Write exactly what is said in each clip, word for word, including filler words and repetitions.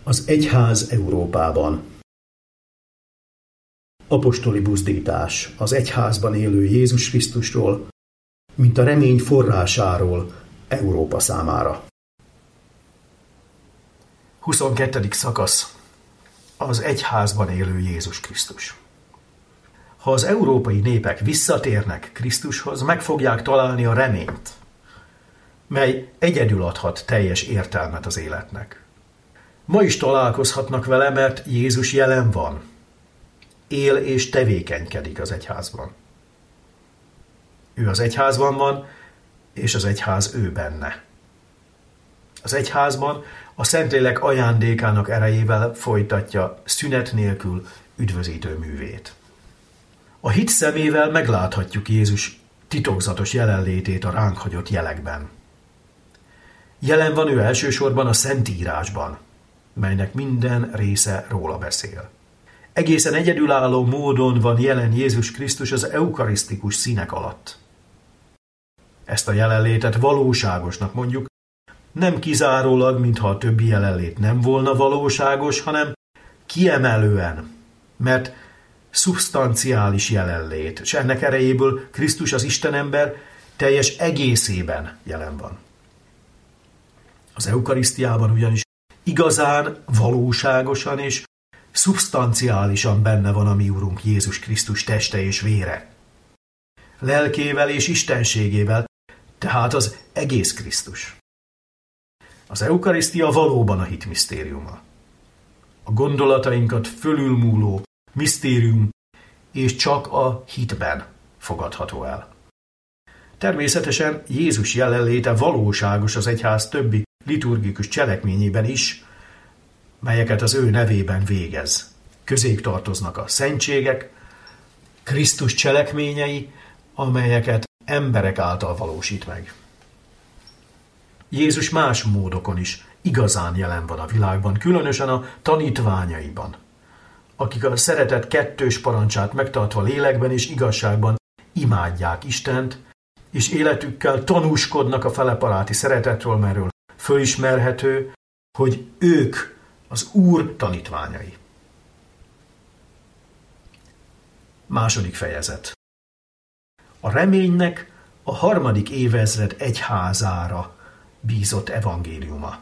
Az egyház Európában. Apostoli buzdítás az egyházban élő Jézus Krisztusról, mint a remény forrásáról Európa számára. huszonkettedik szakasz. Az egyházban élő Jézus Krisztus. Ha az európai népek visszatérnek Krisztushoz, meg fogják találni a reményt, mely egyedül adhat teljes értelmet az életnek. Ma is találkozhatnak vele, mert Jézus jelen van. Él és tevékenykedik az egyházban. Ő az egyházban van, és az egyház ő benne. Az egyházban a Szentlélek ajándékának erejével folytatja szünet nélkül üdvözítő művét. A hit szemével megláthatjuk Jézus titokzatos jelenlétét a ránk hagyott jelekben. Jelen van ő elsősorban a Szentírásban, melynek minden része róla beszél. Egészen egyedülálló módon van jelen Jézus Krisztus az eukarisztikus színek alatt. Ezt a jelenlétet valóságosnak mondjuk, nem kizárólag, mintha a többi jelenlét nem volna valóságos, hanem kiemelően, mert szubstanciális jelenlét, és ennek erejéből Krisztus az Istenember teljes egészében jelen van. Az eukarisztiában ugyanis igazán, valóságosan és szubstanciálisan benne van a mi Urunk Jézus Krisztus teste és vére. Lelkével és istenségével, tehát az egész Krisztus. Az eukarisztia valóban a hit misztériuma. A gondolatainkat fölülmúló misztérium, és csak a hitben fogadható el. Természetesen Jézus jelenléte valóságos az egyház többi liturgikus cselekményében is, melyeket az ő nevében végez. Közéjük tartoznak a szentségek, Krisztus cselekményei, amelyeket emberek által valósít meg. Jézus más módokon is igazán jelen van a világban, különösen a tanítványaiban, akik a szeretet kettős parancsát megtartva lélekben és igazságban imádják Istent, és életükkel tanúskodnak a feleparáti szeretetről, merről fölismerhető, hogy ők az Úr tanítványai. Második fejezet. A reménynek a harmadik évezred egyházára bízott evangéliuma.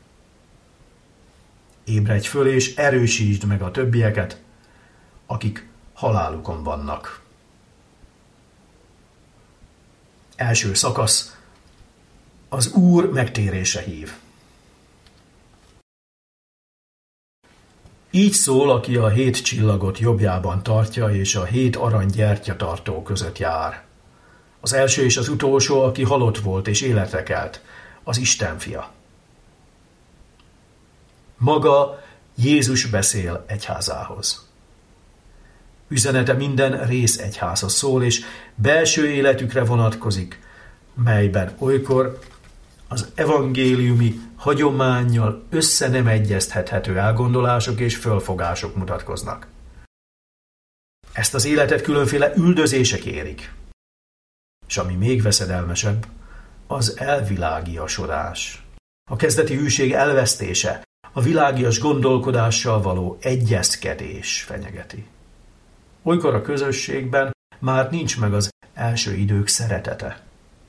Ébredj föl és erősítsd meg a többieket, akik halálukon vannak. Első szakasz. Az Úr megtérése hív. Így szól, aki a hét csillagot jobbjában tartja, és a hét arany gyertyatartó között jár. Az első és az utolsó, aki halott volt és életre kelt, az Isten fia. Maga Jézus beszél egyházához. Üzenete minden rész egyházhoz szól, és belső életükre vonatkozik, melyben olykor az evangéliumi hagyománnyal össze nem egyeztethető elgondolások és fölfogások mutatkoznak. Ezt az életet különféle üldözések érik. És ami még veszedelmesebb, az elvilágiasodás. A kezdeti hűség elvesztése, a világias gondolkodással való egyezkedés fenyegeti. Olykor a közösségben már nincs meg az első idők szeretete.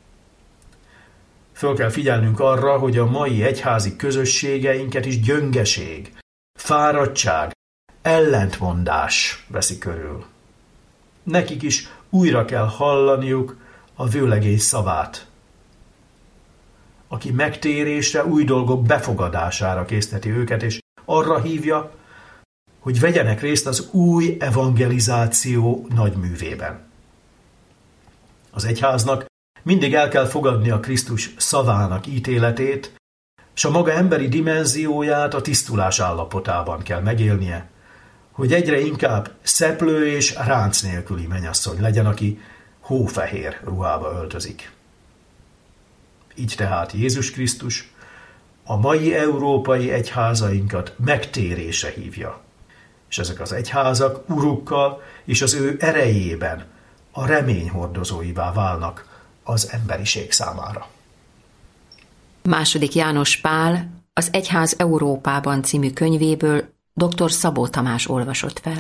Föl kell figyelnünk arra, hogy a mai egyházi közösségeinket is gyöngeség, fáradtság, ellentmondás veszi körül. Nekik is újra kell hallaniuk a vőlegény szavát, aki megtérésre, új dolgok befogadására készteti őket, és arra hívja, hogy vegyenek részt az új evangelizáció nagyművében. Az egyháznak mindig el kell fogadni a Krisztus szavának ítéletét, s a maga emberi dimenzióját a tisztulás állapotában kell megélnie, hogy egyre inkább szeplő és ránc nélküli mennyasszony legyen, aki hófehér ruhába öltözik. Így tehát Jézus Krisztus a mai európai egyházainkat megtérésre hívja, és ezek az egyházak urukkal és az ő erejében a remény hordozóivá válnak az emberiség számára. Második János Pál Az Egyház Európában című könyvéből dr. Szabó Tamás olvasott fel.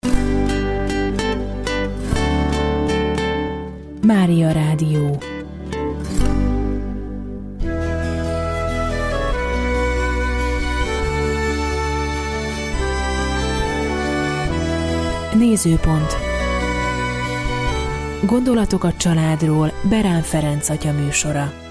Mária Rádió. Nézőpont. Gondolatok a családról Berán Ferenc atya műsora.